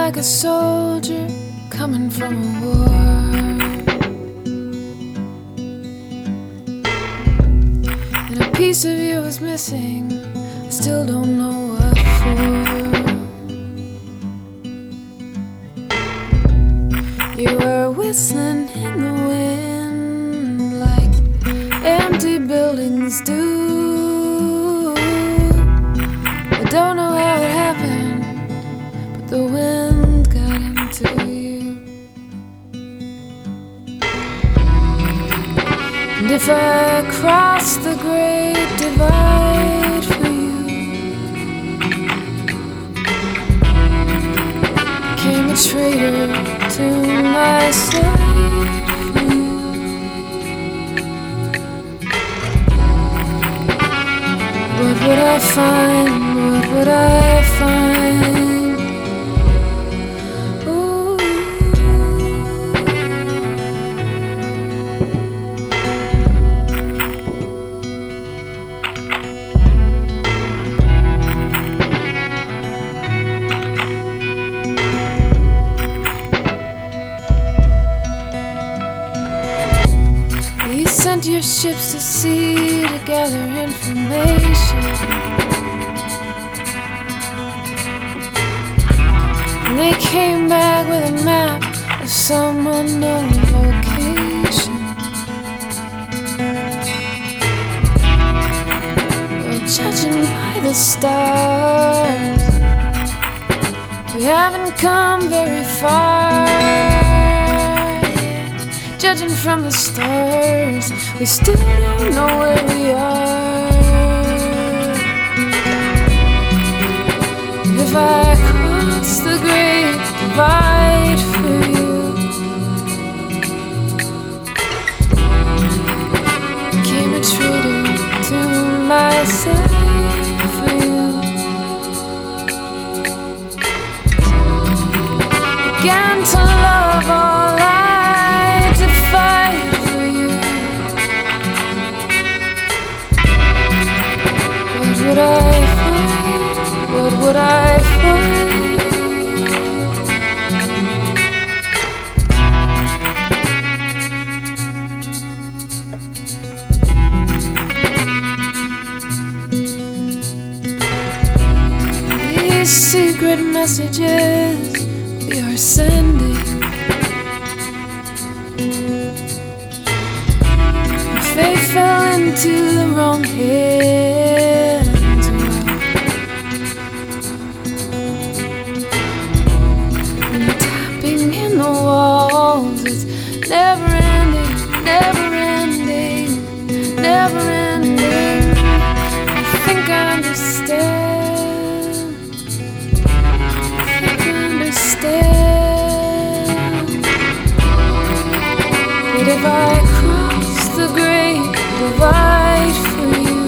like a soldier coming from a war, and a piece of you is missing. I still don't know what for. You were whistling in the wind like empty buildings do. I don't know how it happened, but the wind got into you. And if I cross the great divide for you, became a traitor to myself. What would I find? What would I find? Ooh. You sent your ships to sea to gather information, and they came back with a map of some unknown location. Well, judging by the stars, we haven't come very far. Judging from the stars, we still don't know where we are. If I cross the great divide for you, became a traitor to myself for you, began to love all would I find? What would I find? These secret messages we are sending, if they fell into the wrong hands, in the walls, it's never ending, never ending, never ending. I think I understand, I think I understand. But if I cross the great divide for you,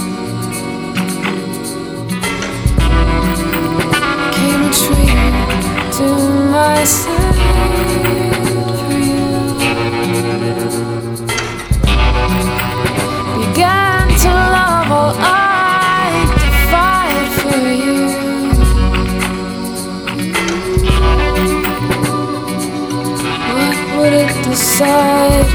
came a traitor to myself. Began to love all I defied for you. What would it decide